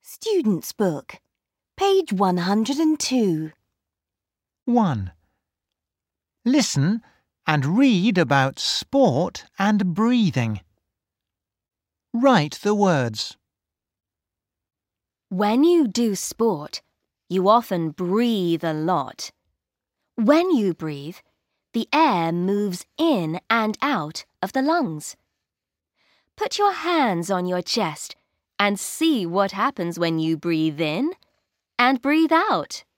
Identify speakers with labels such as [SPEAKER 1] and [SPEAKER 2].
[SPEAKER 1] Student's Book, page 102.
[SPEAKER 2] 1. Listen and read about sport and breathing. Write the words.
[SPEAKER 3] When you do sport, you often breathe a lot. When you breathe, the air moves in and out of the lungs. Put your hands on your chest and see what happens when you breathe in and breathe out.